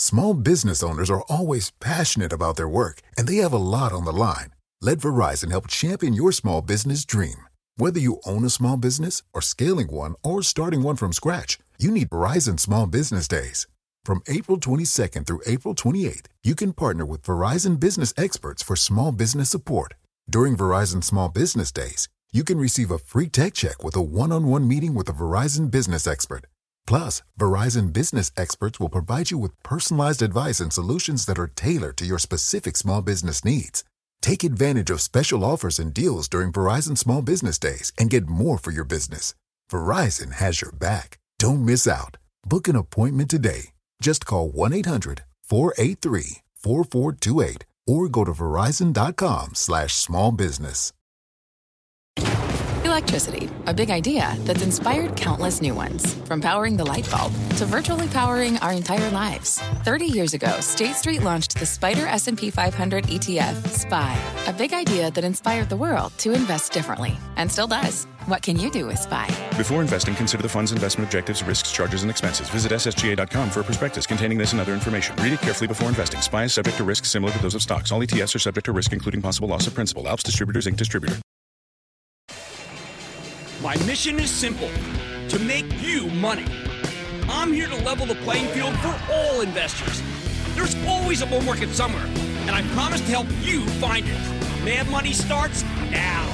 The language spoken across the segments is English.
Small business owners are always passionate about their work, and they have a lot on the line. Let Verizon help champion your small business dream. Whether you own a small business or scaling one or starting one from scratch, you need Verizon Small Business Days. From April 22nd through April 28th, you can partner with Verizon business experts for small business support. During Verizon Small Business Days, you can receive a free tech check with a one-on-one meeting with a Verizon business expert. Plus, Verizon business experts will provide you with personalized advice and solutions that are tailored to your specific small business needs. Take advantage of special offers and deals during Verizon Small Business Days and get more for your business. Verizon has your back. Don't miss out. Book an appointment today. Just call 1-800-483-4428 or go to verizon.com/smallbusiness. Electricity, a big idea that's inspired countless new ones. From powering the light bulb to virtually powering our entire lives. 30 years ago, State Street launched the Spider S&P 500 ETF, SPY. A big idea that inspired the world to invest differently. And still does. What can you do with SPY? Before investing, consider the fund's investment objectives, risks, charges, and expenses. Visit ssga.com for a prospectus containing this and other information. Read it carefully before investing. SPY is subject to risks similar to those of stocks. All ETFs are subject to risk, including possible loss of principal. Alps Distributors, Inc. Distributor. My mission is simple, to make you money. I'm here to level the playing field for all investors. There's always a bull market somewhere, and I promise to help you find it. Mad Money starts now.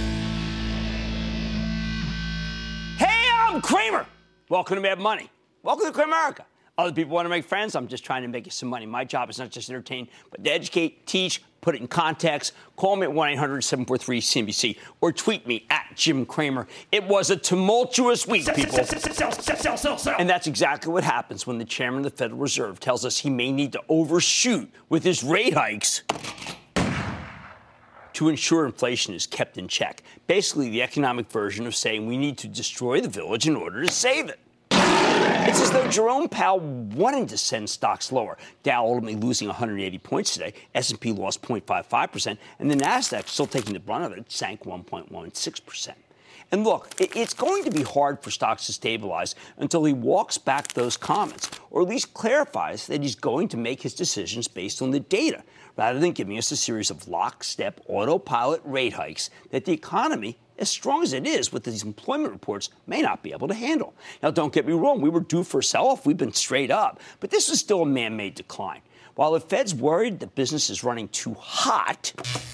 Hey, I'm Cramer. Welcome to Mad Money. Welcome to Cramerica. Other people want to make friends. I'm just trying to make you some money. My job is not just to entertain, but to educate, teach, put it in context. Call me at 1-800-743-CNBC or tweet me at Jim Cramer. It was a tumultuous week, people. Sell. And that's exactly what happens when the chairman of the Federal Reserve tells us he may need to overshoot with his rate hikes to ensure inflation is kept in check. Basically, the economic version of saying we need to destroy the village in order to save it. It's as though Jerome Powell wanted to send stocks lower. Dow ultimately losing 180 points today. S&P lost 0.55%, and the Nasdaq, still taking the brunt of it, sank 1.16%. And look, it's going to be hard for stocks to stabilize until he walks back those comments, or at least clarifies that he's going to make his decisions based on the data, rather than giving us a series of lockstep autopilot rate hikes that the economy, as strong as it is with these employment reports, may not be able to handle. Now, don't get me wrong. We were due for a sell-off. We've been straight up. But this is still a man-made decline. While the Fed's worried that business is running too hot,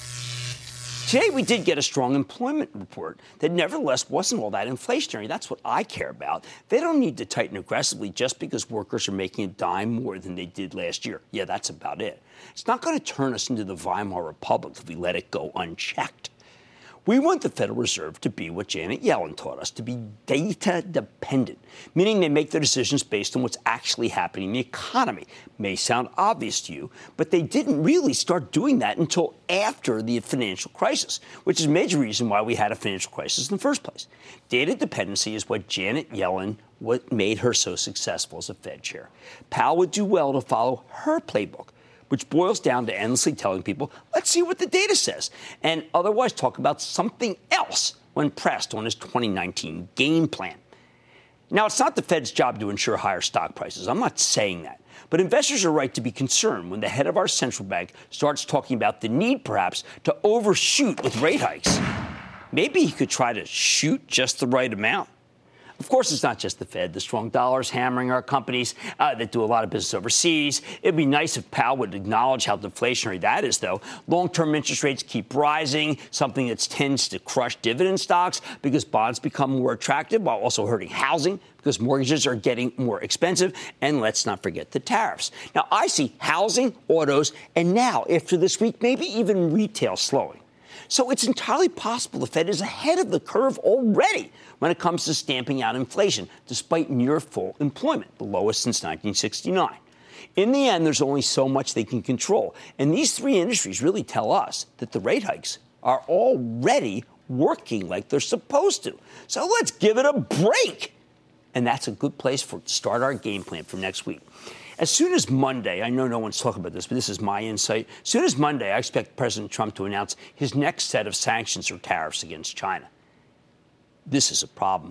today we did get a strong employment report that nevertheless wasn't all that inflationary. That's what I care about. They don't need to tighten aggressively just because workers are making a dime more than they did last year. Yeah, that's about it. It's not going to turn us into the Weimar Republic if we let it go unchecked. We want the Federal Reserve to be what Janet Yellen taught us, to be data dependent, meaning they make their decisions based on what's actually happening in the economy. May sound obvious to you, but they didn't really start doing that until after the financial crisis, which is a major reason why we had a financial crisis in the first place. Data dependency is what Janet Yellen, what made her so successful as a Fed chair. Powell would do well to follow her playbook, which boils down to endlessly telling people, let's see what the data says, and otherwise talk about something else when pressed on his 2019 game plan. Now, it's not the Fed's job to ensure higher stock prices. I'm not saying that. But investors are right to be concerned when the head of our central bank starts talking about the need, perhaps, to overshoot with rate hikes. Maybe he could try to shoot just the right amount. Of course, it's not just the Fed. The strong dollar is hammering our companies that do a lot of business overseas. It'd be nice if Powell would acknowledge how deflationary that is, though. Long-term interest rates keep rising, something that tends to crush dividend stocks because bonds become more attractive while also hurting housing because mortgages are getting more expensive. And let's not forget the tariffs. Now, I see housing, autos, and now, after this week, maybe even retail slowing. So it's entirely possible the Fed is ahead of the curve already when it comes to stamping out inflation, despite near full employment, the lowest since 1969. In the end, there's only so much they can control. And these three industries really tell us that the rate hikes are already working like they're supposed to. So let's give it a break. And that's a good place to start our game plan for next week. As soon as Monday, I know no one's talking about this, but this is my insight. As soon as Monday, I expect President Trump to announce his next set of sanctions or tariffs against China. This is a problem.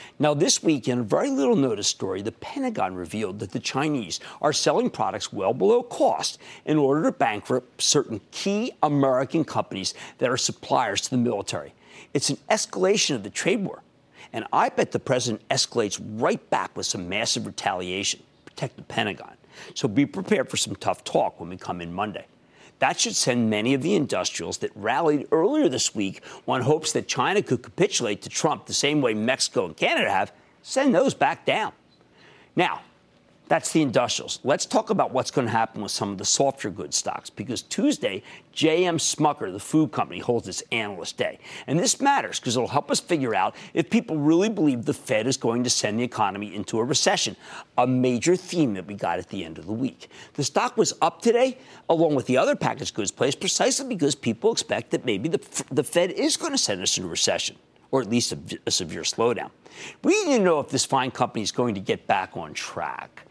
Now, this week, in a very little notice story, the Pentagon revealed that the Chinese are selling products well below cost in order to bankrupt certain key American companies that are suppliers to the military. It's an escalation of the trade war. And I bet the president escalates right back with some massive retaliation. Protect the Pentagon. So be prepared for some tough talk when we come in Monday. That should send many of the industrials that rallied earlier this week on hopes that China could capitulate to Trump the same way Mexico and Canada have, send those back down. Now, that's the industrials. Let's talk about what's going to happen with some of the softer goods stocks, because Tuesday, J.M. Smucker, the food company, holds its analyst day. And this matters because it'll help us figure out if people really believe the Fed is going to send the economy into a recession, a major theme that we got at the end of the week. The stock was up today, along with the other packaged goods plays, precisely because people expect that maybe the Fed is going to send us into a recession, or at least a severe slowdown. We need to know if this fine company is going to get back on track.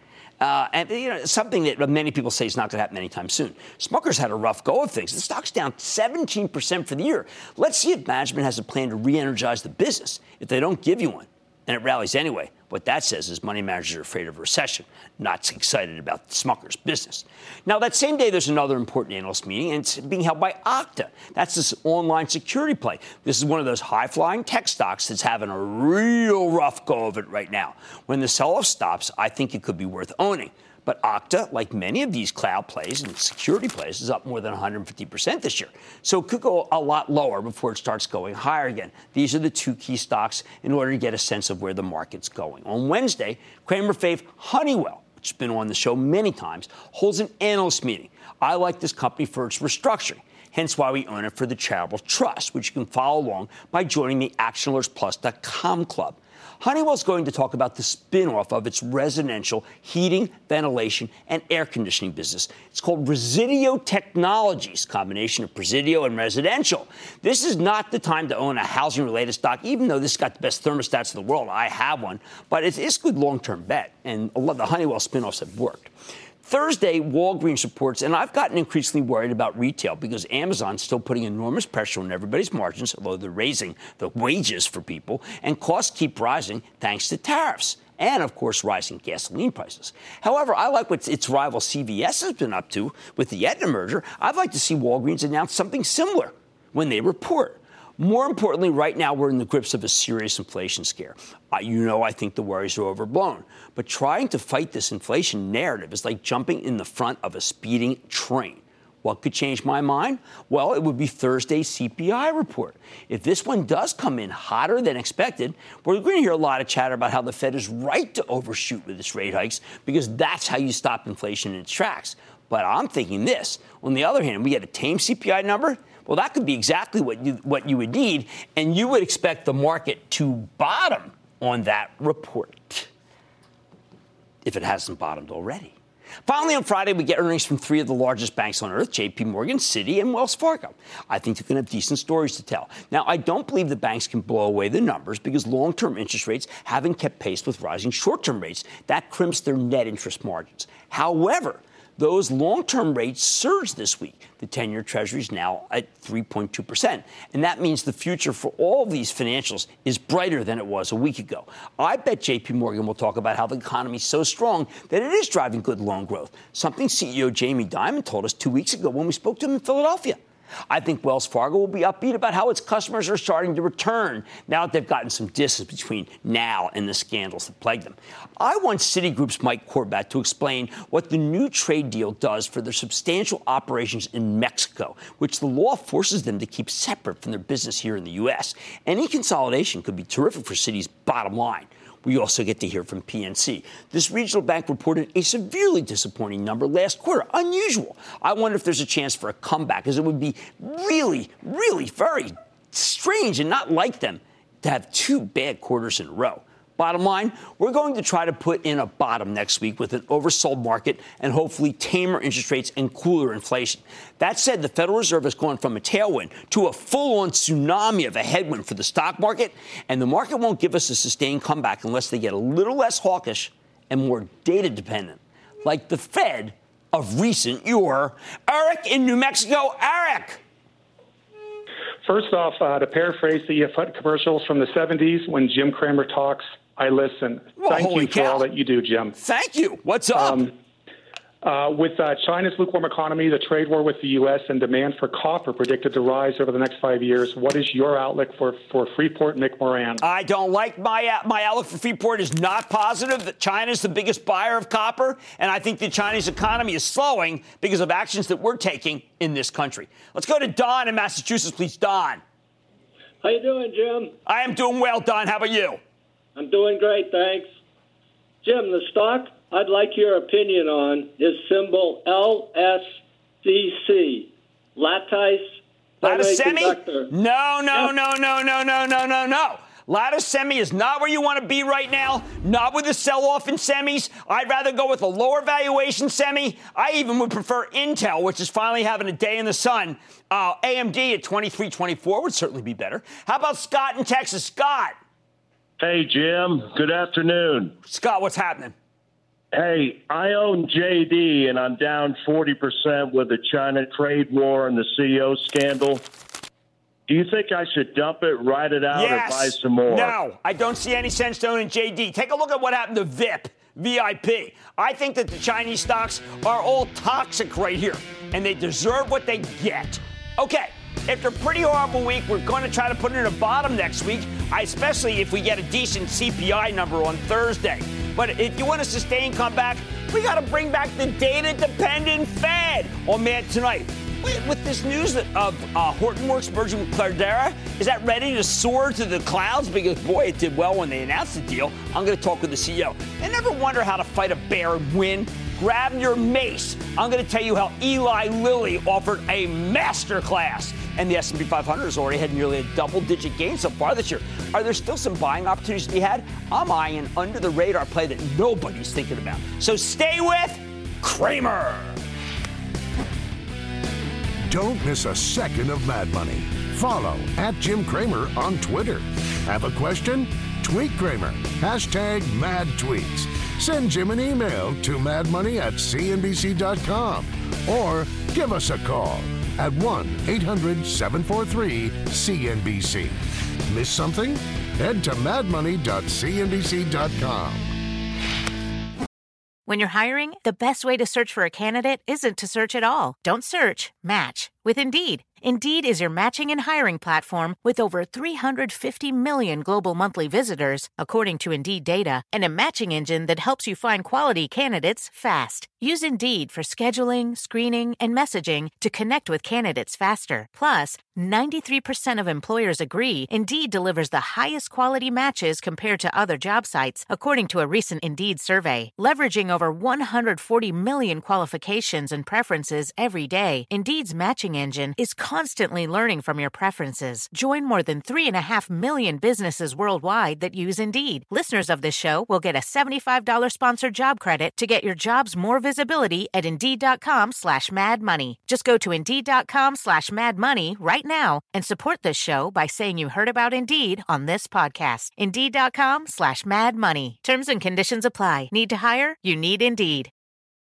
And something that many people say is not going to happen anytime soon. Smucker's had a rough go of things. The stock's down 17% for the year. Let's see if management has a plan to re-energize the business. If they don't give you one, and it rallies anyway, what that says is money managers are afraid of a recession, not excited about Smucker's business. Now, that same day, there's another important analyst meeting, and it's being held by Okta. That's this online security play. This is one of those high-flying tech stocks that's having a real rough go of it right now. When the sell-off stops, I think it could be worth owning. But Okta, like many of these cloud plays and security plays, is up more than 150% this year. So it could go a lot lower before it starts going higher again. These are the two key stocks in order to get a sense of where the market's going. On Wednesday, Cramer fave Honeywell, which has been on the show many times, holds an analyst meeting. I like this company for its restructuring, hence why we own it for the charitable trust, which you can follow along by joining the ActionAlertsPlus.com club. Honeywell's going to talk about the spin-off of its residential heating, ventilation, and air conditioning business. It's called Resideo Technologies, combination of Presidio and residential. This is not the time to own a housing-related stock, even though this has got the best thermostats in the world. I have one, but it's a good long-term bet, and a lot of the Honeywell spin-offs have worked. Thursday, Walgreens reports, and I've gotten increasingly worried about retail because Amazon's still putting enormous pressure on everybody's margins, although they're raising the wages for people, and costs keep rising thanks to tariffs and, of course, rising gasoline prices. However, I like what its rival CVS has been up to with the Aetna merger. I'd like to see Walgreens announce something similar when they report. More importantly, right now we're in the grips of a serious inflation scare. I think the worries are overblown. But trying to fight this inflation narrative is like jumping in the front of a speeding train. What could change my mind? Well, it would be Thursday's CPI report. If this one does come in hotter than expected, we're going to hear a lot of chatter about how the Fed is right to overshoot with its rate hikes because that's how you stop inflation in its tracks. But I'm thinking this. On the other hand, we get a tame CPI number. Well, that could be exactly what you would need, and you would expect the market to bottom on that report, if it hasn't bottomed already. Finally, on Friday, we get earnings from three of the largest banks on earth, J.P. Morgan, Citi, and Wells Fargo. I think they're going to have decent stories to tell. Now, I don't believe the banks can blow away the numbers because long-term interest rates haven't kept pace with rising short-term rates. That crimps their net interest margins. However, those long-term rates surged this week. The 10-year Treasury is now at 3.2%. And that means the future for all of these financials is brighter than it was a week ago. I bet J.P. Morgan will talk about how the economy is so strong that it is driving good loan growth, something CEO Jamie Dimon told us 2 weeks ago when we spoke to him in Philadelphia. I think Wells Fargo will be upbeat about how its customers are starting to return now that they've gotten some distance between now and the scandals that plague them. I want Citigroup's Mike Corbat to explain what the new trade deal does for their substantial operations in Mexico, which the law forces them to keep separate from their business here in the U.S. Any consolidation could be terrific for Citi's bottom line. We also get to hear from PNC. This regional bank reported a severely disappointing number last quarter. Unusual. I wonder if there's a chance for a comeback, as it would be really, really very strange and not like them to have two bad quarters in a row. Bottom line, we're going to try to put in a bottom next week with an oversold market and hopefully tamer interest rates and cooler inflation. That said, the Federal Reserve has gone from a tailwind to a full-on tsunami of a headwind for the stock market, and the market won't give us a sustained comeback unless they get a little less hawkish and more data-dependent, like the Fed of recent yore. Eric in New Mexico. Eric! First off, to paraphrase the commercials from the 70s, when Jim Cramer talks, I listen. Well, Thank holy you for cow. all that you do, Jim. Thank you. What's up? With China's lukewarm economy, the trade war with the U.S., and demand for copper predicted to rise over the next 5 years, what is your outlook for Freeport and McMoran? I don't like my outlook for Freeport is not positive. That China is the biggest buyer of copper, and I think the Chinese economy is slowing because of actions that we're taking in this country. Let's go to Don in Massachusetts, please. Don. How you doing, Jim? I am doing well, Don. How about you? I'm doing great, thanks. Jim, the stock I'd like your opinion on is symbol LSCC, Lattice Semiconductor. No. Lattice Semi is not where you want to be right now, not with the sell-off in semis. I'd rather go with a lower valuation semi. I even would prefer Intel, which is finally having a day in the sun. AMD at $23.24 would certainly be better. How about Scott in Texas? Scott. Hey, Jim. Good afternoon. Scott, what's happening? Hey, I own JD, and I'm down 40% with the China trade war and the CEO scandal. Do you think I should dump it, ride it out, or buy some more? No, I don't see any sense to owning JD. Take a look at what happened to VIP. I think that the Chinese stocks are all toxic right here, and they deserve what they get. Okay, after a pretty horrible week, we're going to try to put it in a bottom next week, especially if we get a decent CPI number on Thursday. But if you want a sustained comeback, we got to bring back the data-dependent Fed on Mad Tonight. With this news of Hortonworks merging with Cloudera, is that ready to soar to the clouds? Because, boy, it did well when they announced the deal. I'm going to talk with the CEO. And never wonder how to fight a bear and win? Grab your mace. I'm going to tell you how Eli Lilly offered a masterclass. And the S&P 500 has already had nearly a double-digit gain so far this year. Are there still some buying opportunities to be had? I'm eyeing an under-the-radar play that nobody's thinking about. So stay with Cramer. Don't miss a second of Mad Money. Follow @Jim Cramer on Twitter. Have a question? Tweet Cramer. #MadTweets. Send Jim an email to madmoney@cnbc.com or give us a call at 1-800-743-CNBC. Miss something? Head to madmoney.cnbc.com. When you're hiring, the best way to search for a candidate isn't to search at all. Don't search, match with Indeed. Indeed is your matching and hiring platform with over 350 million global monthly visitors, according to Indeed data, and a matching engine that helps you find quality candidates fast. Use Indeed for scheduling, screening, and messaging to connect with candidates faster. Plus, 93% of employers agree Indeed delivers the highest quality matches compared to other job sites, according to a recent Indeed survey. Leveraging over 140 million qualifications and preferences every day, Indeed's matching engine is constantly learning from your preferences. Join more than 3.5 million businesses worldwide that use Indeed. Listeners of this show will get a $75 sponsored job credit to get your jobs more visibility at Indeed.com/madmoney. Just go to Indeed.com/madmoney right now and support this show by saying you heard about Indeed on this podcast. Indeed.com/madmoney. Terms and conditions apply. Need to hire? You need Indeed.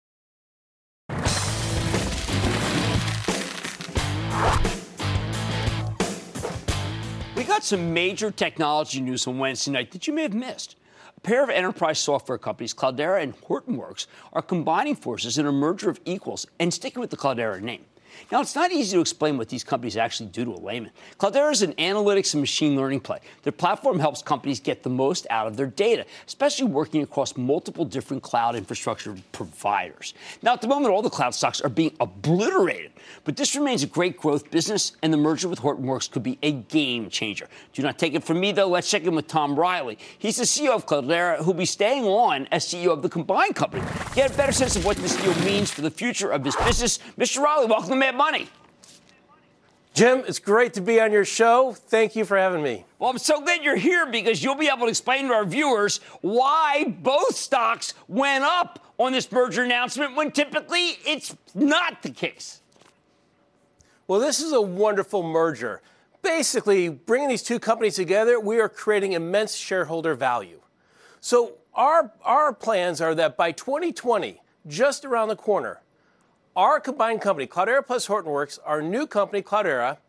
We got some major technology news on Wednesday night that you may have missed. A pair of enterprise software companies, Cloudera and Hortonworks, are combining forces in a merger of equals and sticking with the Cloudera name. Now, it's not easy to explain what these companies actually do to a layman. Cloudera is an analytics and machine learning play. Their platform helps companies get the most out of their data, especially working across multiple different cloud infrastructure providers. Now, at the moment, all the cloud stocks are being obliterated, but this remains a great growth business, and the merger with Hortonworks could be a game changer. Do not take it from me, though. Let's check in with Tom Riley. He's the CEO of Cloudera, who'll be staying on as CEO of the combined company. Get a better sense of what this deal means for the future of this business. Mr. Riley, welcome to Mad Money. Jim, it's great to be on your show. Thank you for having me. Well, I'm so glad you're here because you'll be able to explain to our viewers why both stocks went up on this merger announcement when typically it's not the case. Well, this is a wonderful merger. Basically, bringing these two companies together, we are creating immense shareholder value. So our plans are that by 2020, just around the corner, our combined company, Cloudera plus Hortonworks, our new company, Cloudera,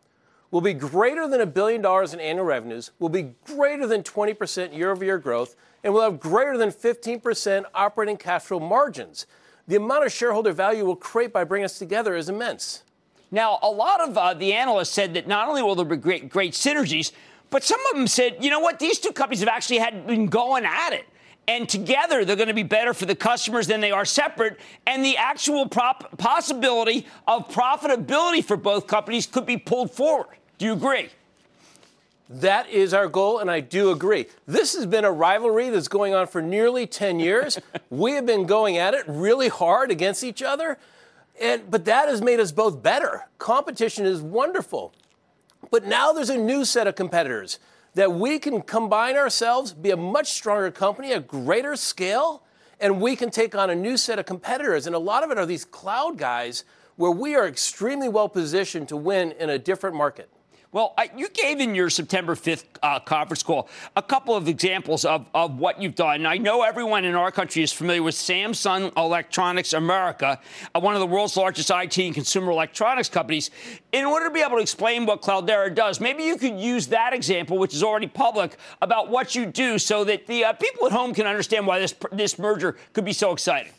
will be greater than $1 billion in annual revenues, will be greater than 20% year-over-year growth, and will have greater than 15% operating cash flow margins. The amount of shareholder value we'll create by bringing us together is immense. Now, a lot of the analysts said that not only will there be great synergies, but some of them said, you know what, these two companies have actually been going at it. And together, they're going to be better for the customers than they are separate. And the actual possibility of profitability for both companies could be pulled forward. Do you agree? That is our goal, and I do agree. This has been a rivalry that's going on for nearly 10 years. We have been going at it really hard against each other, but that has made us both better. Competition is wonderful. But now there's a new set of competitors that we can combine ourselves, be a much stronger company, a greater scale, and we can take on a new set of competitors. And a lot of it are these cloud guys where we are extremely well positioned to win in a different market. Well, you gave in your September 5th conference call a couple of examples of what you've done. I know everyone in our country is familiar with Samsung Electronics America, one of the world's largest IT and consumer electronics companies. In order to be able to explain what Cloudera does, maybe you could use that example, which is already public, about what you do so that the people at home can understand why this merger could be so exciting.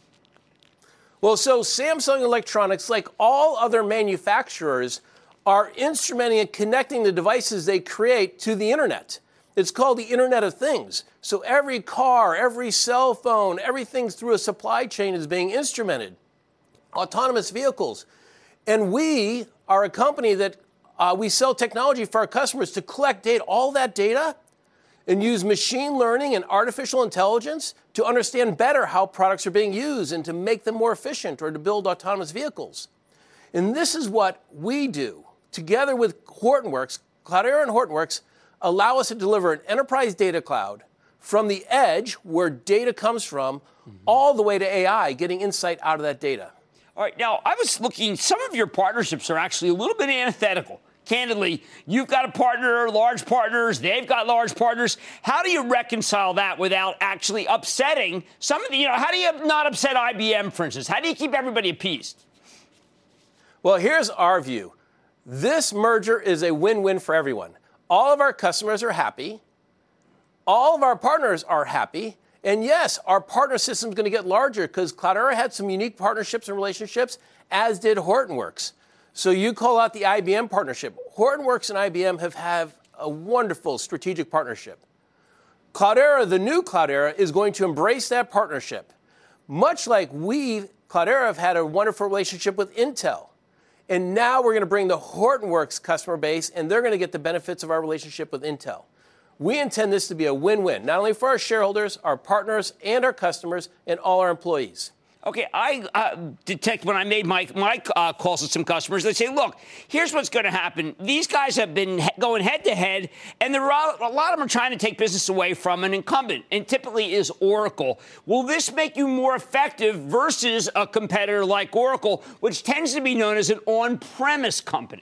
Well, so Samsung Electronics, like all other manufacturers, are instrumenting and connecting the devices they create to the internet. It's called the Internet of Things. So every car, every cell phone, everything through a supply chain is being instrumented. Autonomous vehicles. And we are a company that we sell technology for our customers to collect data, all that data, and use machine learning and artificial intelligence to understand better how products are being used and to make them more efficient or to build autonomous vehicles. And this is what we do. Together with Hortonworks, Cloudera and Hortonworks allow us to deliver an enterprise data cloud from the edge, where data comes from, all the way to AI, getting insight out of that data. All right. Now, I was looking, some of your partnerships are actually a little bit antithetical. Candidly, you've got a partner, large partners, they've got large partners. How do you reconcile that without actually upsetting some of the, how do you not upset IBM, for instance? How do you keep everybody appeased? Well, here's our view. This merger is a win-win for everyone. All of our customers are happy. All of our partners are happy. And yes, our partner system is going to get larger because Cloudera had some unique partnerships and relationships, as did Hortonworks. So you call out the IBM partnership. Hortonworks and IBM have a wonderful strategic partnership. Cloudera, the new Cloudera, is going to embrace that partnership, much like Cloudera, have had a wonderful relationship with Intel. And now we're going to bring the Hortonworks customer base, and they're going to get the benefits of our relationship with Intel. We intend this to be a win-win, not only for our shareholders, our partners, and our customers, and all our employees. Okay, I detect when I made my calls to some customers, they say, look, here's what's going to happen. These guys have been going head-to-head, and a lot of them are trying to take business away from an incumbent, and typically is Oracle. Will this make you more effective versus a competitor like Oracle, which tends to be known as an on-premise company?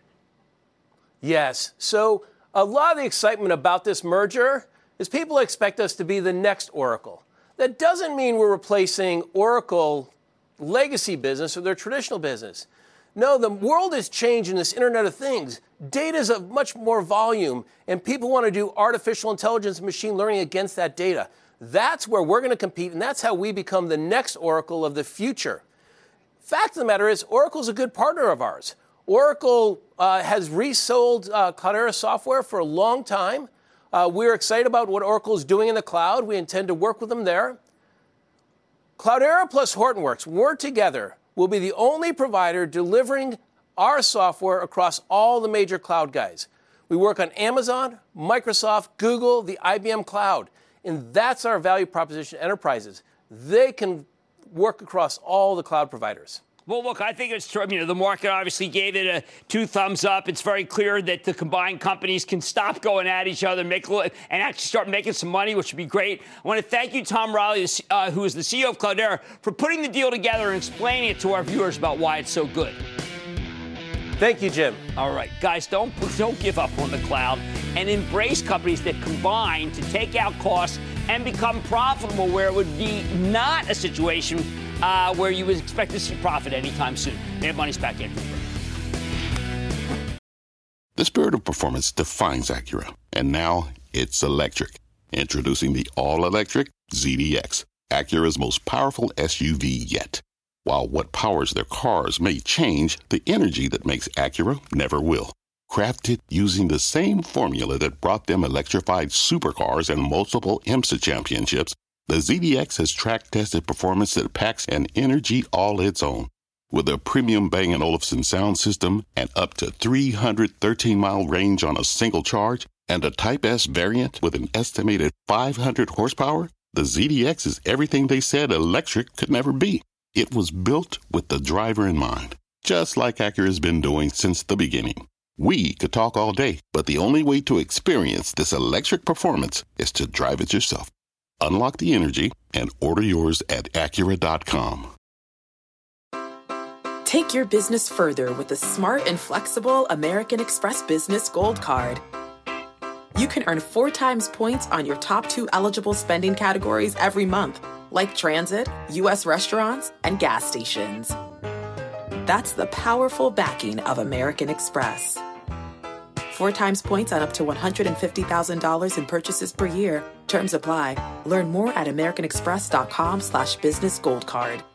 Yes. So a lot of the excitement about this merger is people expect us to be the next Oracle. That doesn't mean we're replacing Oracle legacy business or their traditional business. No, the world has changed in this Internet of Things. Data is of much more volume, and people want to do artificial intelligence and machine learning against that data. That's where we're going to compete, and that's how we become the next Oracle of the future. Fact of the matter is, Oracle's a good partner of ours. Oracle has resold Cloudera software for a long time. We're excited about what Oracle is doing in the cloud. We intend to work with them there. Cloudera plus Hortonworks, we're together, will be the only provider delivering our software across all the major cloud guys. We work on Amazon, Microsoft, Google, the IBM cloud. And that's our value proposition to enterprises. They can work across all the cloud providers. Well, look, I think it's true. The market obviously gave it 2 thumbs up. It's very clear that the combined companies can stop going at each other and actually start making some money, which would be great. I want to thank you, Tom Reilly, who is the CEO of Cloudera, for putting the deal together and explaining it to our viewers about why it's so good. Thank you, Jim. All right, guys, don't give up on the cloud and embrace companies that combine to take out costs and become profitable, where it would be not a situation where you would expect to see profit anytime soon. Mad Money's back in. The spirit of performance defines Acura, and now it's electric. Introducing the all-electric ZDX, Acura's most powerful SUV yet. While what powers their cars may change, the energy that makes Acura never will. Crafted using the same formula that brought them electrified supercars and multiple IMSA championships, the ZDX has track-tested performance that packs an energy all its own. With a premium Bang & Olufsen sound system and up to 313-mile range on a single charge, and a Type S variant with an estimated 500 horsepower, the ZDX is everything they said electric could never be. It was built with the driver in mind, just like Acura's been doing since the beginning. We could talk all day, but the only way to experience this electric performance is to drive it yourself. Unlock the energy and order yours at Acura.com. Take your business further with the smart and flexible American Express Business Gold Card. You can earn 4 times points on your top 2 eligible spending categories every month, like transit, U.S. restaurants, and gas stations. That's the powerful backing of American Express. 4 times points on up to $150,000 in purchases per year. Terms apply. Learn more at americanexpress.com/business gold card.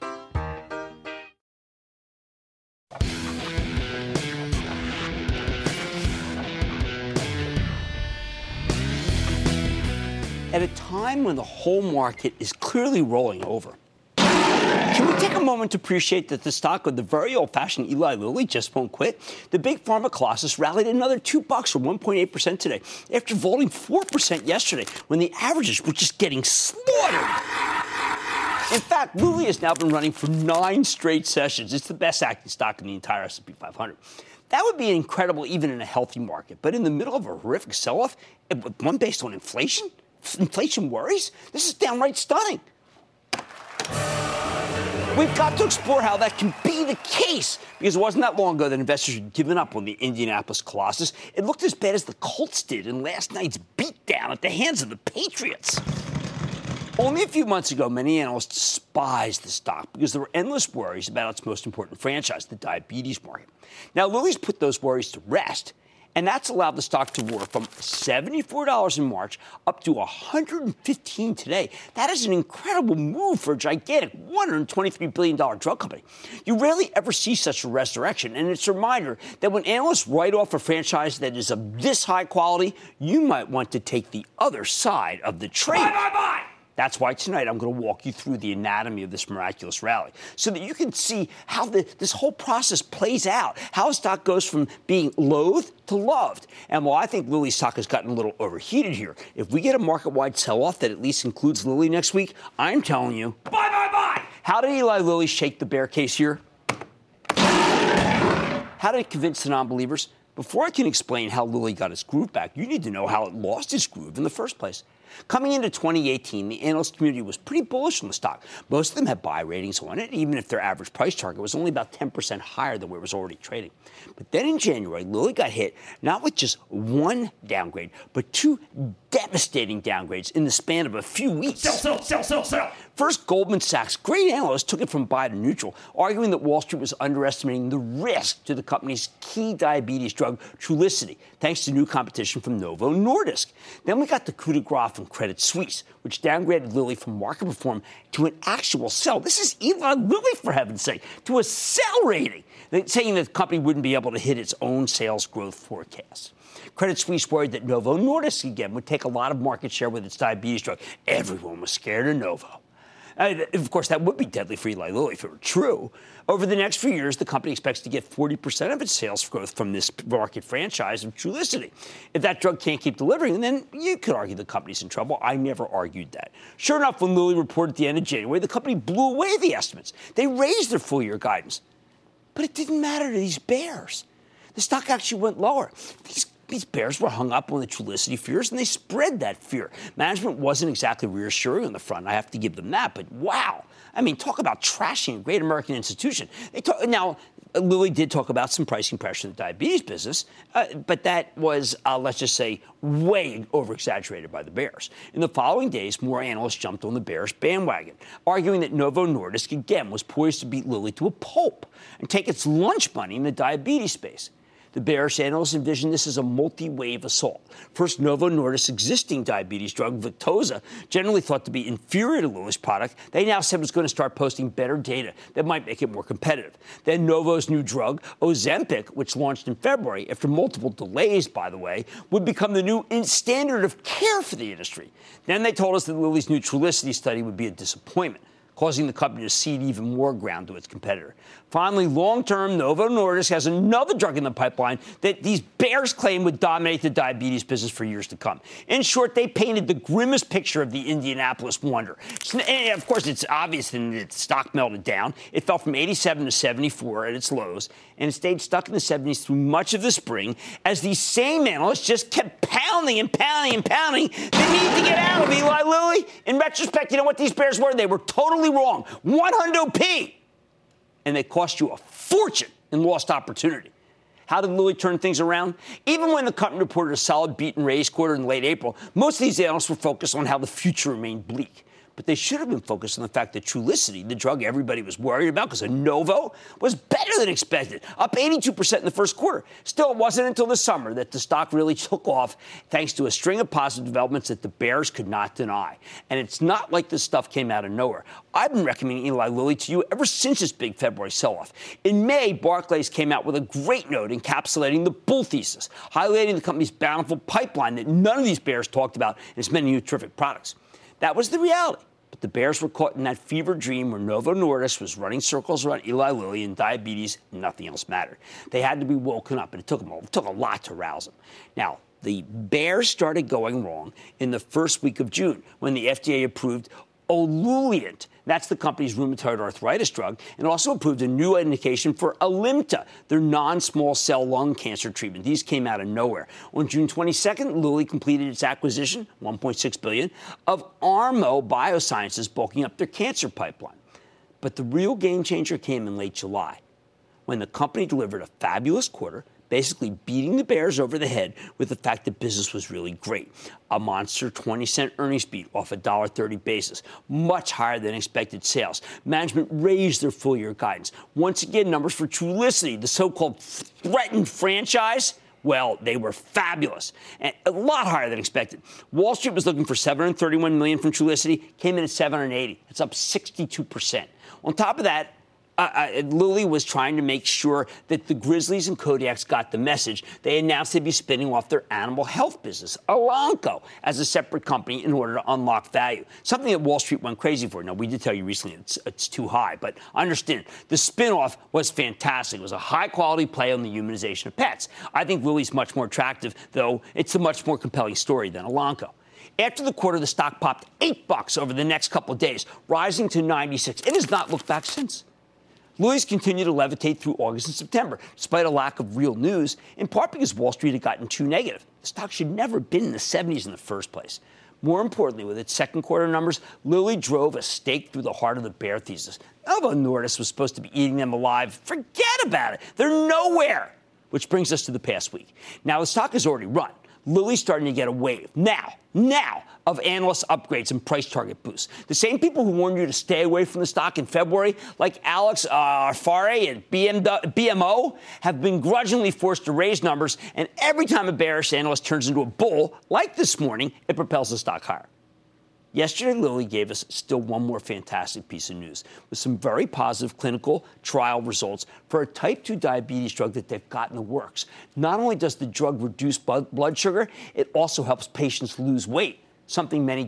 At a time when the whole market is clearly rolling over, can we take a moment to appreciate that the stock of the very old-fashioned Eli Lilly just won't quit? The big pharma colossus rallied another $2 or 1.8% today after vaulting 4% yesterday when the averages were just getting slaughtered. In fact, Lilly has now been running for 9 straight sessions. It's the best acting stock in the entire S&P 500. That would be incredible even in a healthy market. But in the middle of a horrific sell-off, one based on inflation worries, this is downright stunning. We've got to explore how that can be the case, because it wasn't that long ago that investors had given up on the Indianapolis Colossus. It looked as bad as the Colts did in last night's beatdown at the hands of the Patriots. Only a few months ago, many analysts despised the stock because there were endless worries about its most important franchise, the diabetes market. Now, Lilly's put those worries to rest, and that's allowed the stock to roar from $74 in March up to $115 today. That is an incredible move for a gigantic $123 billion drug company. You rarely ever see such a resurrection, and it's a reminder that when analysts write off a franchise that is of this high quality, you might want to take the other side of the trade. Bye. That's why tonight I'm going to walk you through the anatomy of this miraculous rally so that you can see how this whole process plays out, how a stock goes from being loathed to loved. And while I think Lilly's stock has gotten a little overheated here, if we get a market-wide sell-off that at least includes Lilly next week, I'm telling you, bye. How did Eli Lilly shake the bear case here? How did it convince the non-believers? Before I can explain how Lilly got its groove back, you need to know how it lost its groove in the first place. Coming into 2018, the analyst community was pretty bullish on the stock. Most of them had buy ratings on it, even if their average price target was only about 10% higher than where it was already trading. But then in January, Lilly got hit not with just one downgrade, but 2 devastating downgrades in the span of a few weeks. Sell. First, Goldman Sachs, great analyst, took it from buy to neutral, arguing that Wall Street was underestimating the risk to the company's key diabetes drug, Trulicity, thanks to new competition from Novo Nordisk. Then we got the coup de grace from Credit Suisse, which downgraded Lilly from market perform to an actual sell. This is Eli Lilly, for heaven's sake, to a sell rating, saying that the company wouldn't be able to hit its own sales growth forecasts. Credit Suisse worried that Novo Nordisk, again, would take a lot of market share with its diabetes drug. Everyone was scared of Novo. Of course, that would be deadly for Eli Lilly if it were true. Over the next few years, the company expects to get 40% of its sales growth from this market franchise of Trulicity. If that drug can't keep delivering, then you could argue the company's in trouble. I never argued that. Sure enough, when Lilly reported at the end of January, the company blew away the estimates. They raised their full-year guidance. But it didn't matter to these bears. The stock actually went lower. These bears were hung up on the Trulicity fears, and they spread that fear. Management wasn't exactly reassuring on the front. I have to give them that. But wow. I mean, talk about trashing a great American institution. Now, Lilly did talk about some pricing pressure in the diabetes business, but that was, let's just say, way over-exaggerated by the bears. In the following days, more analysts jumped on the bears bandwagon, arguing that Novo Nordisk, again, was poised to beat Lilly to a pulp and take its lunch money in the diabetes space. The bearish analysts envision this as a multi-wave assault. First, Novo Nordisk's existing diabetes drug, Victoza, generally thought to be inferior to Lilly's product, they now said was going to start posting better data that might make it more competitive. Then Novo's new drug, Ozempic, which launched in February, after multiple delays, by the way, would become the new standard of care for the industry. Then they told us that Lilly's new Trulicity study would be a disappointment, causing the company to cede even more ground to its competitor. Finally, long-term, Novo Nordisk has another drug in the pipeline that these bears claim would dominate the diabetes business for years to come. In short, they painted the grimmest picture of the Indianapolis wonder. And of course, it's obvious that its stock melted down. It fell from 87 to 74 at its lows, and it stayed stuck in the 70s through much of the spring as these same analysts just kept pounding and pounding and pounding the need to get out of Eli Lilly. In retrospect, you know what these bears were? They were totally wrong. 100p. And they cost you a fortune in lost opportunity. How did Lilly turn things around? Even when the company reported a solid beat and raise quarter in late April, most of these analysts were focused on how the future remained bleak. But they should have been focused on the fact that Trulicity, the drug everybody was worried about because of Novo, was better than expected, up 82% in the first quarter. Still, it wasn't until the summer that the stock really took off, thanks to a string of positive developments that the bears could not deny. And it's not like this stuff came out of nowhere. I've been recommending Eli Lilly to you ever since its big February sell-off. In May, Barclays came out with a great note encapsulating the bull thesis, highlighting the company's bountiful pipeline that none of these bears talked about in its many new terrific products. That was the reality. But the bears were caught in that fever dream where Novo Nordisk was running circles around Eli Lilly and diabetes, and nothing else mattered. They had to be woken up, and it took a lot to rouse them. Now, the bears started going wrong in the first week of June when the FDA approved Olumiant. That's the company's rheumatoid arthritis drug, and also approved a new indication for Alimta, their non-small cell lung cancer treatment. These came out of nowhere. On June 22nd, Lilly completed its acquisition, $1.6 billion, of Armo Biosciences, bulking up their cancer pipeline. But the real game changer came in late July, when the company delivered a fabulous quarter, basically beating the bears over the head with the fact that business was really great. A monster 20-cent earnings beat off a $1.30 basis, much higher than expected sales. Management raised their full-year guidance. Once again, numbers for Trulicity, the so-called threatened franchise, well, they were fabulous and a lot higher than expected. Wall Street was looking for $731 million from Trulicity, came in at $780. It's up 62%. On top of that, Lilly was trying to make sure that the Grizzlies and Kodiaks got the message. They announced they'd be spinning off their animal health business, Elanco, as a separate company in order to unlock value, something that Wall Street went crazy for. Now, we did tell you recently it's too high, but understand, the spinoff was fantastic. It was a high-quality play on the humanization of pets. I think Lilly's much more attractive, though it's a much more compelling story than Elanco. After the quarter, the stock popped $8 over the next couple of days, rising to 96. It has not looked back since. Lilly's continued to levitate through August and September, despite a lack of real news, in part because Wall Street had gotten too negative. The stock should never have been in the 70s in the first place. More importantly, with its second quarter numbers, Lilly drove a stake through the heart of the bear thesis. Novo Nordisk was supposed to be eating them alive. Forget about it. They're nowhere. Which brings us to the past week. Now, the stock has already run. Lilly's starting to get a wave now of analyst upgrades and price target boosts. The same people who warned you to stay away from the stock in February, like Alex Arfari and BMO, have been grudgingly forced to raise numbers, and every time a bearish analyst turns into a bull, like this morning, it propels the stock higher. Yesterday, Lilly gave us still one more fantastic piece of news with some very positive clinical trial results for a type 2 diabetes drug that they've got in the works. Not only does the drug reduce blood sugar, it also helps patients lose weight, something many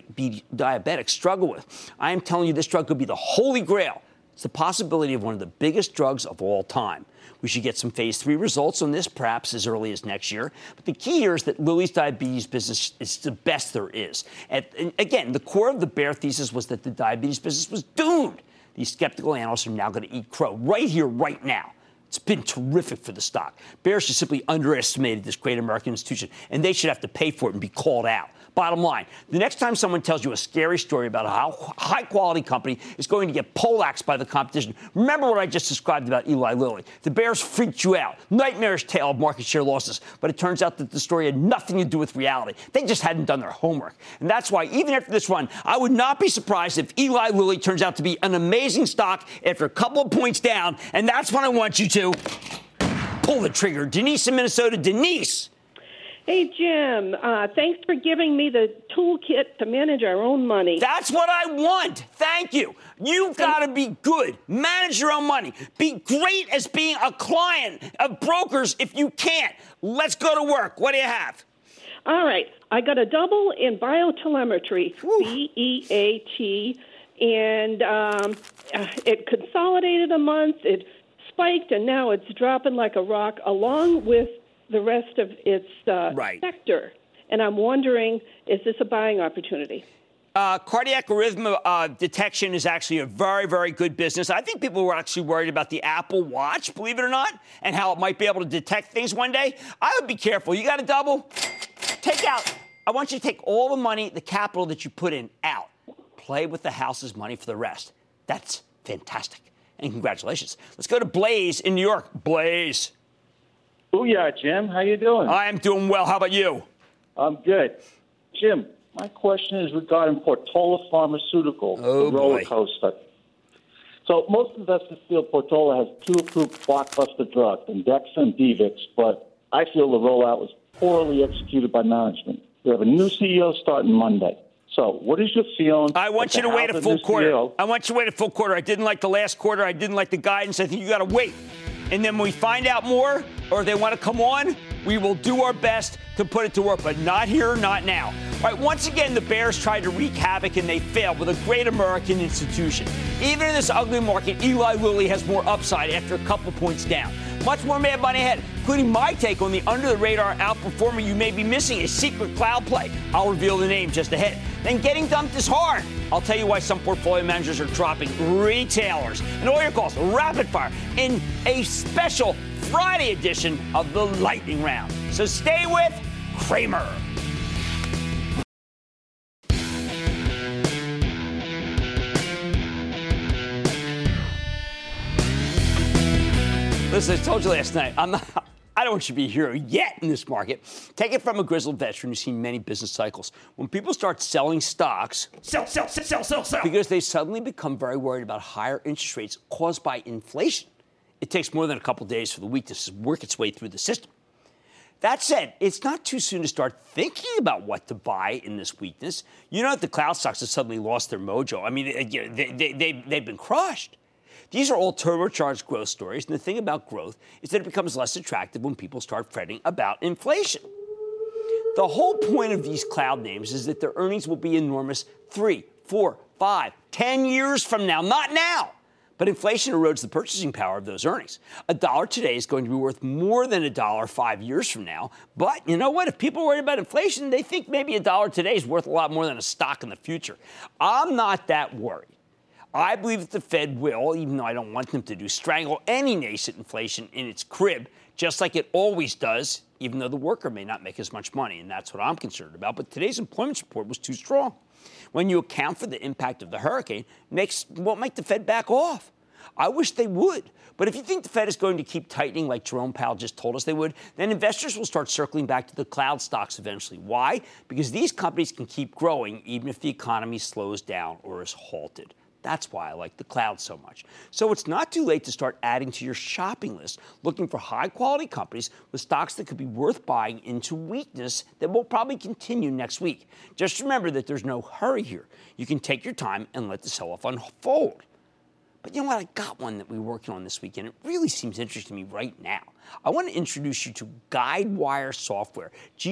diabetics struggle with. I am telling you, this drug could be the holy grail. It's the possibility of one of the biggest drugs of all time. We should get some phase 3 results on this, perhaps as early as next year. But the key here is that Lilly's diabetes business is the best there is. And again, the core of the bear thesis was that the diabetes business was doomed. These skeptical analysts are now going to eat crow right here, right now. It's been terrific for the stock. Bears just simply underestimated this great American institution, and they should have to pay for it and be called out. Bottom line, the next time someone tells you a scary story about how a high-quality company is going to get poleaxed by the competition, remember what I just described about Eli Lilly. The bears freaked you out. Nightmarish tale of market share losses. But it turns out that the story had nothing to do with reality. They just hadn't done their homework. And that's why, even after this run, I would not be surprised if Eli Lilly turns out to be an amazing stock after a couple of points down. And that's when I want you to pull the trigger. Denise in Minnesota. Denise. Hey, Jim, thanks for giving me the toolkit to manage our own money. That's what I want. Thank you. You've got to be good. Manage your own money. Be great as being a client of brokers if you can't. Let's go to work. What do you have? All right. I got a double in biotelemetry, BEAT, and it consolidated a month. It spiked, and now it's dropping like a rock, along with the rest of its sector. And I'm wondering, is this a buying opportunity? Cardiac arrhythmia detection is actually a very, very good business. I think people were actually worried about the Apple Watch, believe it or not, and how it might be able to detect things one day. I would be careful. You got a double? I want you to take all the money, the capital that you put in out. Play with the house's money for the rest. That's fantastic. And congratulations. Let's go to Blaze in New York. Blaze. Booyah, Jim. How you doing? I am doing well. How about you? I'm good. Jim, my question is regarding Portola Pharmaceutical, the roller coaster. So most investors feel Portola has two approved blockbuster drugs, Indexa and Devix, but I feel the rollout was poorly executed by management. We have a new CEO starting Monday. So what is your feeling? I want you to wait a full quarter. I want you to wait a full quarter. I didn't like the last quarter. I didn't like the guidance. I think you got to wait. And then when we find out more, or they want to come on, we will do our best to put it to work, but not here, not now. All right, once again, the Bears tried to wreak havoc, and they failed with a great American institution. Even in this ugly market, Eli Lilly has more upside after a couple points down. Much more Mad Money ahead, including my take on the under-the-radar outperformer you may be missing, a secret cloud play. I'll reveal the name just ahead. Then getting dumped is hard. I'll tell you why some portfolio managers are dropping retailers. And all your calls, rapid fire, in a special Friday edition of the Lightning Round. So stay with Cramer. Listen, I told you last night, I don't want you to be a hero yet in this market. Take it from a grizzled veteran who's seen many business cycles. When people start selling stocks, sell, because they suddenly become very worried about higher interest rates caused by inflation. It takes more than a couple days for the weakness to work its way through the system. That said, it's not too soon to start thinking about what to buy in this weakness. You know that the cloud stocks have suddenly lost their mojo. I mean, they've been crushed. These are all turbocharged growth stories, and the thing about growth is that it becomes less attractive when people start fretting about inflation. The whole point of these cloud names is that their earnings will be enormous 3, 4, 5, 10 years from now, not now. But inflation erodes the purchasing power of those earnings. $1 today is going to be worth more than $1 5 years from now. But you know what? If people worry about inflation, they think maybe $1 today is worth a lot more than a stock in the future. I'm not that worried. I believe that the Fed will, even though I don't want them to do, strangle any nascent inflation in its crib, just like it always does, even though the worker may not make as much money. And that's what I'm concerned about. But today's employment report was too strong. When you account for the impact of the hurricane, won't make the Fed back off. I wish they would. But if you think the Fed is going to keep tightening like Jerome Powell just told us they would, then investors will start circling back to the cloud stocks eventually. Why? Because these companies can keep growing even if the economy slows down or is halted. That's why I like the cloud so much. So it's not too late to start adding to your shopping list, looking for high-quality companies with stocks that could be worth buying into weakness that will probably continue next week. Just remember that there's no hurry here. You can take your time and let the sell-off unfold. But you know what? I got one that we're working on this weekend. It really seems interesting to me right now. I want to introduce you to Guidewire Software,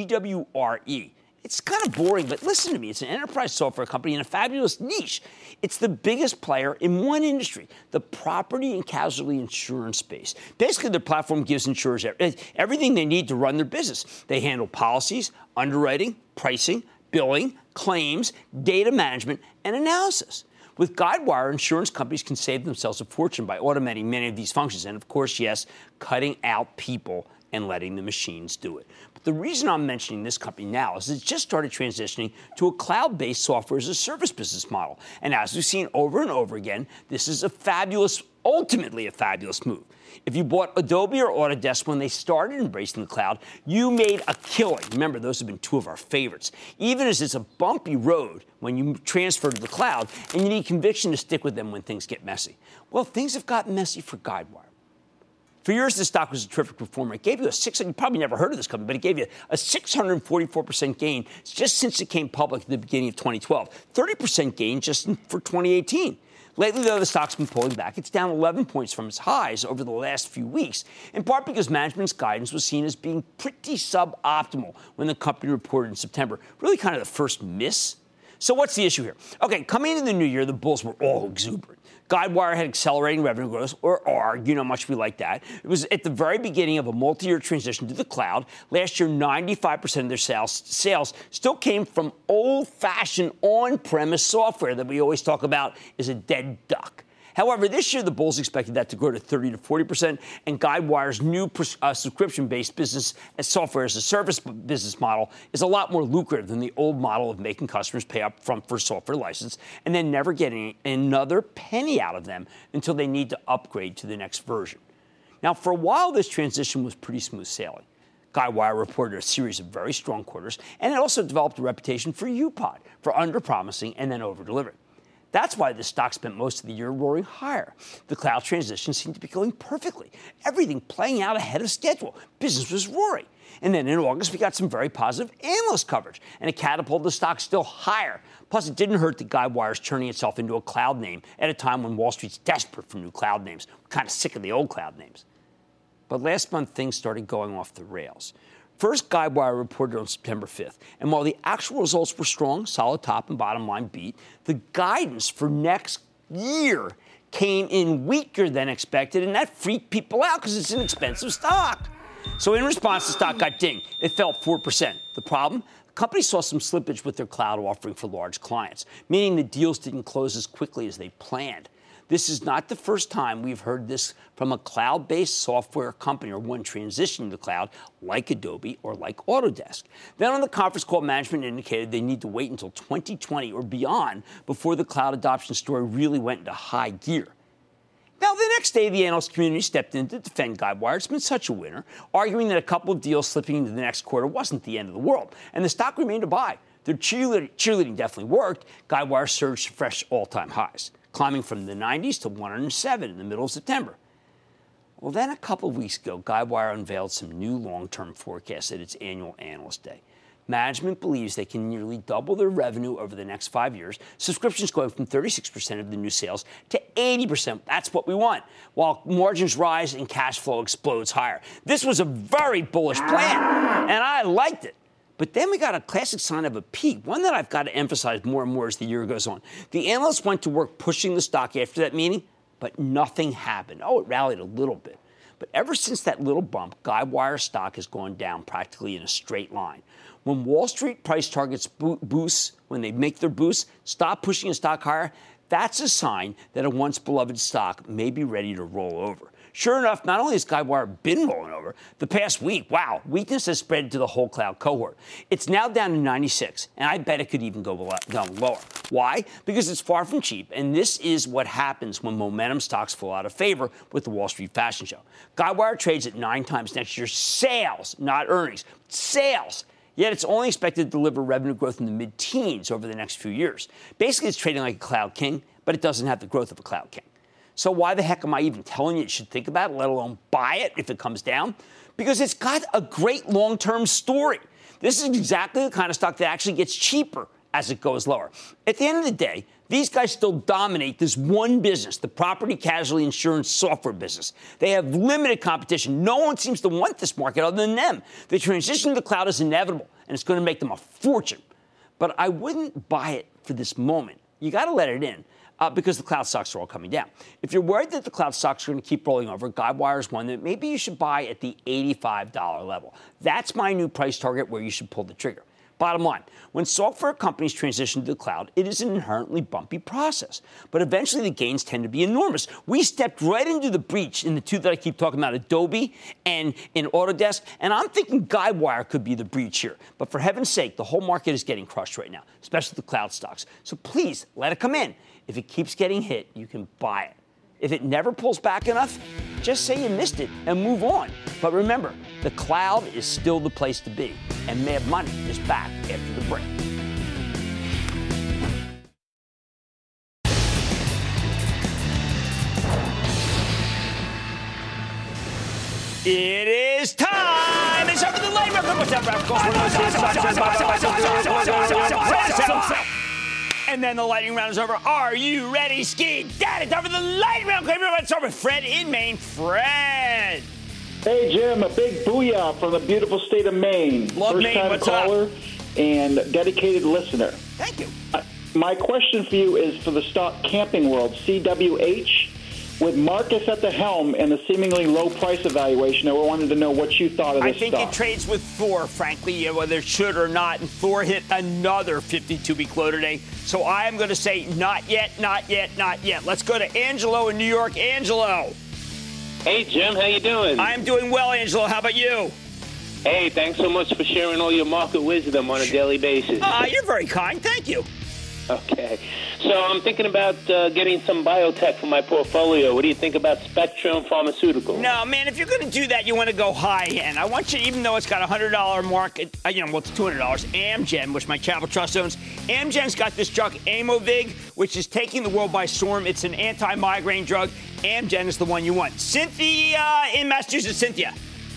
GWRE. It's kind of boring, but listen to me. It's an enterprise software company in a fabulous niche. It's the biggest player in one industry, the property and casualty insurance space. Basically, their platform gives insurers everything they need to run their business. They handle policies, underwriting, pricing, billing, claims, data management, and analysis. With Guidewire, insurance companies can save themselves a fortune by automating many of these functions. And, of course, yes, cutting out people and letting the machines do it. But the reason I'm mentioning this company now is it's just started transitioning to a cloud-based software as a service business model. And as we've seen over and over again, this is ultimately a fabulous move. If you bought Adobe or Autodesk when they started embracing the cloud, you made a killing. Remember, those have been two of our favorites. Even as it's a bumpy road when you transfer to the cloud, and you need conviction to stick with them when things get messy. Well, things have gotten messy for Guidewire. For years, the stock was a terrific performer. It gave you you probably never heard of this company, but it gave you a 644% gain just since it came public at the beginning of 2012. 30% gain just for 2018. Lately, though, the stock's been pulling back. It's down 11 points from its highs over the last few weeks, in part because management's guidance was seen as being pretty suboptimal when the company reported in September. Really kind of the first miss. So what's the issue here? Okay, coming into the new year, the bulls were all exuberant. Guidewire had accelerating revenue growth, or ARG, much we like that. It was at the very beginning of a multi-year transition to the cloud. Last year, 95% of their sales still came from old-fashioned on-premise software that we always talk about is a dead duck. However, this year, the bulls expected that to grow to 30 to 40%, and Guidewire's new subscription-based business as software as a service business model is a lot more lucrative than the old model of making customers pay up front for software license and then never getting another penny out of them until they need to upgrade to the next version. Now, for a while, this transition was pretty smooth sailing. Guidewire reported a series of very strong quarters, and it also developed a reputation for UPOD, for under-promising and then over-delivering. That's why the stock spent most of the year roaring higher. The cloud transition seemed to be going perfectly. Everything playing out ahead of schedule. Business was roaring. And then in August, we got some very positive analyst coverage, and it catapulted the stock still higher. Plus, it didn't hurt that Guidewire's turning itself into a cloud name at a time when Wall Street's desperate for new cloud names. We're kind of sick of the old cloud names. But last month, things started going off the rails. First, Guidewire reported on September 5th, and while the actual results were strong, solid top and bottom line beat, the guidance for next year came in weaker than expected, and that freaked people out because it's an expensive stock. So in response, the stock got dinged. It fell 4%. The problem? The company saw some slippage with their cloud offering for large clients, meaning the deals didn't close as quickly as they planned. This is not the first time we've heard this from a cloud-based software company or one transitioning to the cloud like Adobe or like Autodesk. Then on the conference call, management indicated they need to wait until 2020 or beyond before the cloud adoption story really went into high gear. Now, the next day, the analyst community stepped in to defend Guidewire. It's been such a winner, arguing that a couple of deals slipping into the next quarter wasn't the end of the world, and the stock remained a buy. Their cheerleading definitely worked. Guidewire surged to fresh all-time highs, climbing from the 90s to 107 in the middle of September. Well, then a couple of weeks ago, Guidewire unveiled some new long-term forecasts at its annual Analyst Day. Management believes they can nearly double their revenue over the next 5 years, subscriptions going from 36% of the new sales to 80%. That's what we want, while margins rise and cash flow explodes higher. This was a very bullish plan, and I liked it. But then we got a classic sign of a peak, one that I've got to emphasize more and more as the year goes on. The analysts went to work pushing the stock after that meeting, but nothing happened. Oh, it rallied a little bit. But ever since that little bump, Guidewire stock has gone down practically in a straight line. When Wall Street price targets boosts, when they make their boosts, stop pushing a stock higher, that's a sign that a once-beloved stock may be ready to roll over. Sure enough, not only has Guidewire been rolling over, the past week, weakness has spread to the whole cloud cohort. It's now down to 96, and I bet it could even go down lower. Why? Because it's far from cheap, and this is what happens when momentum stocks fall out of favor with the Wall Street fashion show. Guidewire trades at 9 times next year's sales, not earnings. Sales. Yet it's only expected to deliver revenue growth in the mid-teens over the next few years. Basically, it's trading like a cloud king, but it doesn't have the growth of a cloud king. So why the heck am I even telling you should think about it, let alone buy it if it comes down? Because it's got a great long-term story. This is exactly the kind of stock that actually gets cheaper as it goes lower. At the end of the day, these guys still dominate this one business, the property casualty insurance software business. They have limited competition. No one seems to want this market other than them. The transition to the cloud is inevitable, and it's going to make them a fortune. But I wouldn't buy it for this moment. You got to let it in. Because the cloud stocks are all coming down. If you're worried that the cloud stocks are going to keep rolling over, Guidewire is one that maybe you should buy at the $85 level. That's my new price target where you should pull the trigger. Bottom line, when software companies transition to the cloud, it is an inherently bumpy process. But eventually the gains tend to be enormous. We stepped right into the breach in the two that I keep talking about, Adobe and in Autodesk, and I'm thinking Guidewire could be the breach here. But for heaven's sake, the whole market is getting crushed right now, especially the cloud stocks. So please, let it come in. If it keeps getting hit, you can buy it. If it never pulls back enough, just say you missed it and move on. But remember, the cloud is still the place to be. And Mad Money is back after the break. It is time. It's over the lightning round. And then the lightning round is over. Are you ready, Ski? Dad, it's over the lightning round. Let's start with Fred in Maine. Fred. Hey, Jim, a big booyah from the beautiful state of Maine. Love Maine. First-time caller and dedicated listener. Thank you. My question for you is for the stock Camping World, CWH. With Marcus at the helm and the seemingly low price evaluation, I wanted to know what you thought of this stock. I think it trades with Thor, frankly, whether it should or not. And Thor hit another 52-week low today. So I am going to say not yet, not yet, not yet. Let's go to Angelo in New York. Angelo. Hey, Jim. How you doing? I'm doing well, Angelo. How about you? Hey, thanks so much for sharing all your market wisdom on a daily basis. You're very kind. Thank you. Okay. So I'm thinking about getting some biotech for my portfolio. What do you think about Spectrum Pharmaceuticals? No, man, if you're going to do that, you want to go high end. I want you, even though it's got a $100 market, it's $200. Amgen, which my Capital Trust owns, Amgen's got this drug, Aimovig, which is taking the world by storm. It's an anti-migraine drug. Amgen is the one you want. Cynthia in Massachusetts. Cynthia.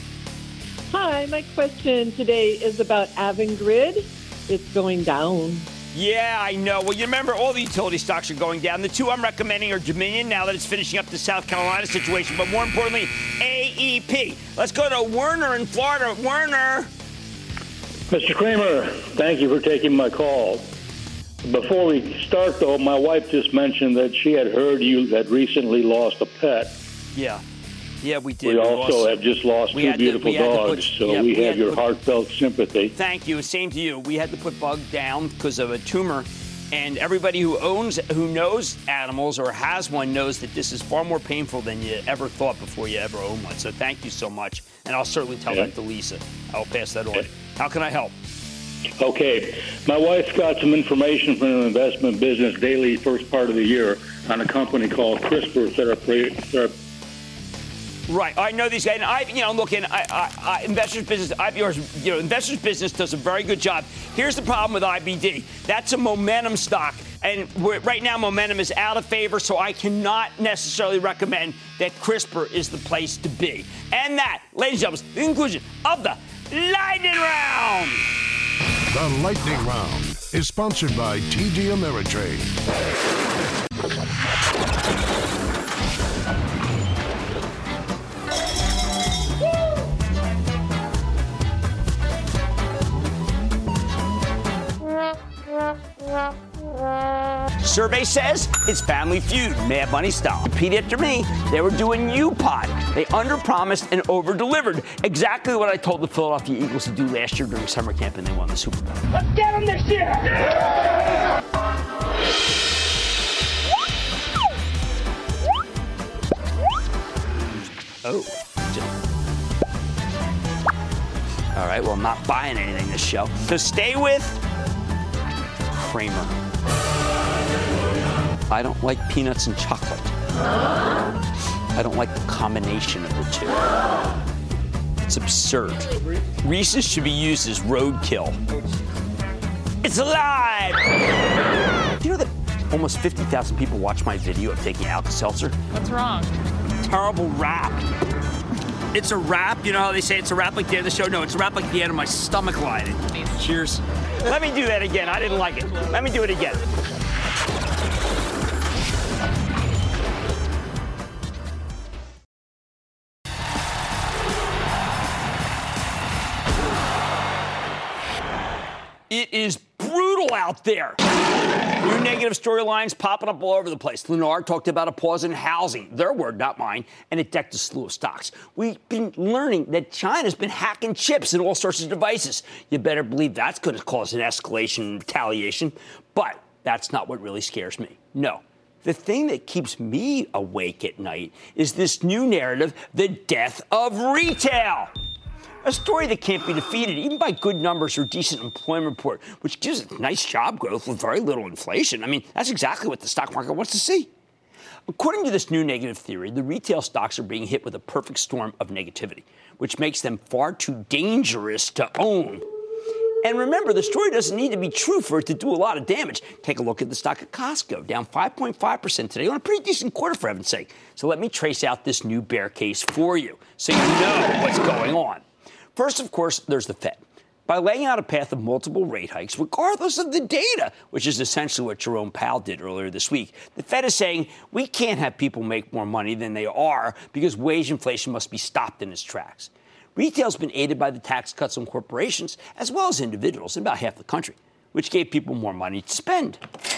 Hi, my question today is about Avangrid. It's going down. Yeah, I know. Well, you remember all the utility stocks are going down. The two I'm recommending are Dominion, now that it's finishing up the South Carolina situation, but more importantly, AEP. Let's go to Werner in Florida. Werner. Mr. Cramer, thank you for taking my call. Before we start, though, my wife just mentioned that she had heard you had recently lost a pet. Yeah. Yeah, we did. We also have just lost two beautiful dogs, so we have your heartfelt sympathy. Thank you. Same to you. We had to put Bug down because of a tumor, and everybody who knows animals or has one knows that this is far more painful than you ever thought before you ever own one. So thank you so much, and I'll certainly tell that to Lisa. I'll pass that on. How can I help? Okay. My wife's got some information from an investment business daily first part of the year on a company called CRISPR Therapeutics. Right, I know these guys, and Investors Business, Investors Business does a very good job. Here's the problem with IBD. That's a momentum stock, and right now momentum is out of favor, so I cannot necessarily recommend that CRISPR is the place to be. And that, ladies and gentlemen, is the conclusion of the Lightning Round. The Lightning Round is sponsored by TD Ameritrade. Survey says it's Family Feud, Mad Money style. Repeat after me. They were doing UPOD. They underpromised and over-delivered. Exactly what I told the Philadelphia Eagles to do last year during summer camp, and they won the Super Bowl. Let's get them this year! Oh. All right, well, I'm not buying anything this show. So stay with Cramer. I don't like peanuts and chocolate. I don't like the combination of the two. It's absurd. Reese's should be used as roadkill. It's alive! Do you know that almost 50,000 people watch my video of taking Alka-Seltzer? What's wrong? Terrible rap. It's a rap. You know how they say it's a rap like the end of the show? No, it's a rap like the end of my stomach lining. Cheers. Let me do that again. I didn't like it. Let me do it again. It is brutal out there. New negative storylines popping up all over the place. Lennar talked about a pause in housing, their word, not mine, and it decked a slew of stocks. We've been learning that China's been hacking chips in all sorts of devices. You better believe that's going to cause an escalation and retaliation. But that's not what really scares me. No. The thing that keeps me awake at night is this new narrative, the death of retail. A story that can't be defeated, even by good numbers or decent employment report, which gives it nice job growth with very little inflation. I mean, that's exactly what the stock market wants to see. According to this new negative theory, the retail stocks are being hit with a perfect storm of negativity, which makes them far too dangerous to own. And remember, the story doesn't need to be true for it to do a lot of damage. Take a look at the stock of Costco, down 5.5% today on a pretty decent quarter, for heaven's sake. So let me trace out this new bear case for you so you know what's going on. First, of course, there's the Fed. By laying out a path of multiple rate hikes, regardless of the data, which is essentially what Jerome Powell did earlier this week, the Fed is saying we can't have people make more money than they are because wage inflation must be stopped in its tracks. Retail's been aided by the tax cuts on corporations as well as individuals in about half the country, which gave people more money to spend.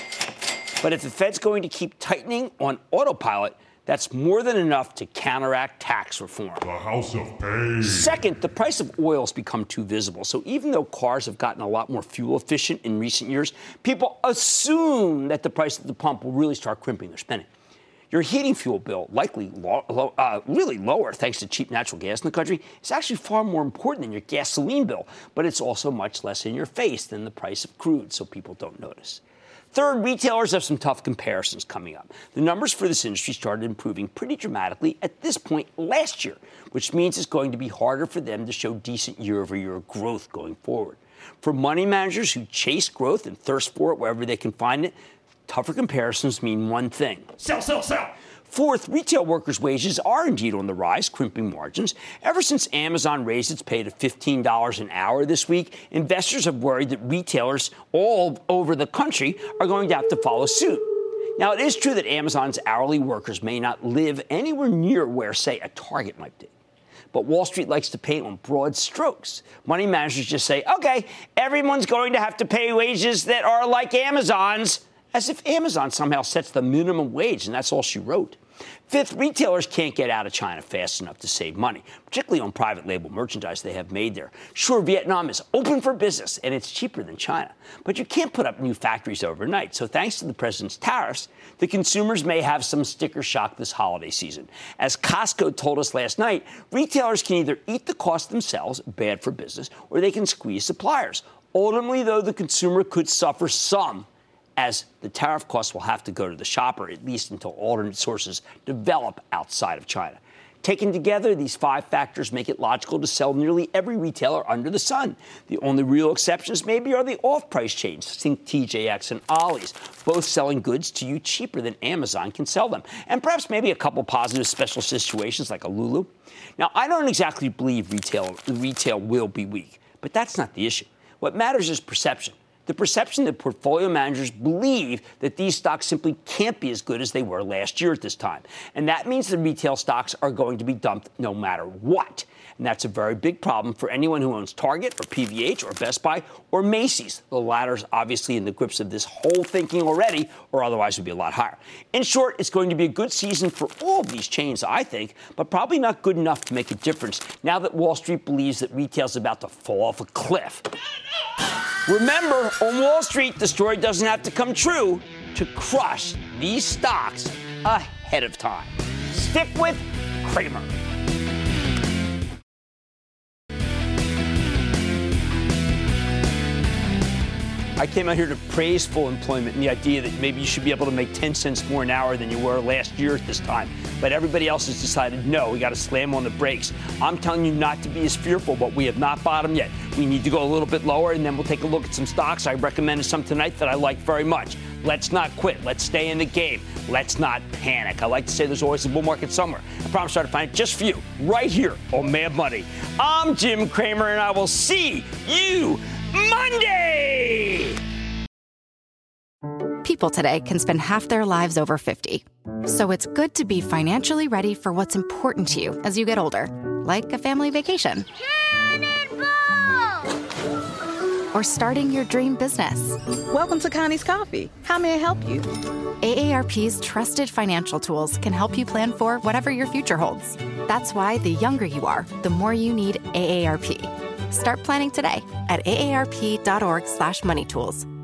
But if the Fed's going to keep tightening on autopilot, that's more than enough to counteract tax reform. The house of pain. Second, the price of oil has become too visible. So even though cars have gotten a lot more fuel efficient in recent years, people assume that the price at the pump will really start crimping their spending. Your heating fuel bill, likely really lower thanks to cheap natural gas in the country, is actually far more important than your gasoline bill, but it's also much less in your face than the price of crude, so people don't notice. Third, retailers have some tough comparisons coming up. The numbers for this industry started improving pretty dramatically at this point last year, which means it's going to be harder for them to show decent year-over-year growth going forward. For money managers who chase growth and thirst for it wherever they can find it, tougher comparisons mean one thing. Sell, sell, sell. Fourth, retail workers' wages are indeed on the rise, crimping margins. Ever since Amazon raised its pay to $15 an hour this week, investors have worried that retailers all over the country are going to have to follow suit. Now, it is true that Amazon's hourly workers may not live anywhere near where, say, a Target might be. But Wall Street likes to paint on broad strokes. Money managers just say, okay, everyone's going to have to pay wages that are like Amazon's, as if Amazon somehow sets the minimum wage, and that's all she wrote. Fifth, retailers can't get out of China fast enough to save money, particularly on private label merchandise they have made there. Sure, Vietnam is open for business, and it's cheaper than China. But you can't put up new factories overnight. So thanks to the president's tariffs, the consumers may have some sticker shock this holiday season. As Costco told us last night, retailers can either eat the cost themselves, bad for business, or they can squeeze suppliers. Ultimately, though, the consumer could suffer some, as the tariff costs will have to go to the shopper, at least until alternate sources develop outside of China. Taken together, these five factors make it logical to sell nearly every retailer under the sun. The only real exceptions maybe are the off-price chains, think TJX and Ollie's, both selling goods to you cheaper than Amazon can sell them. And perhaps maybe a couple positive special situations like a Lulu. Now, I don't exactly believe retail will be weak, but that's not the issue. What matters is perception. The perception that portfolio managers believe that these stocks simply can't be as good as they were last year at this time. And that means the retail stocks are going to be dumped no matter what. And that's a very big problem for anyone who owns Target or PVH or Best Buy or Macy's. The latter's obviously in the grips of this whole thinking already, or otherwise would be a lot higher. In short, it's going to be a good season for all of these chains, I think, but probably not good enough to make a difference now that Wall Street believes that retail's about to fall off a cliff. Remember, on Wall Street, the story doesn't have to come true to crush these stocks ahead of time. Stick with Cramer. I came out here to praise full employment and the idea that maybe you should be able to make 10 cents more an hour than you were last year at this time. But everybody else has decided, no, we got to slam on the brakes. I'm telling you not to be as fearful, but we have not bottomed yet. We need to go a little bit lower, and then we'll take a look at some stocks. I recommended some tonight that I like very much. Let's not quit. Let's stay in the game. Let's not panic. I like to say there's always a bull market somewhere. I promise I'll find it just for you, right here on Mad Money. I'm Jim Cramer, and I will see you Monday! People today can spend half their lives over 50. So it's good to be financially ready for what's important to you as you get older, like a family vacation. Or starting your dream business. Welcome to Connie's Coffee. How may I help you? AARP's trusted financial tools can help you plan for whatever your future holds. That's why the younger you are, the more you need AARP. Start planning today at aarp.org/moneytools.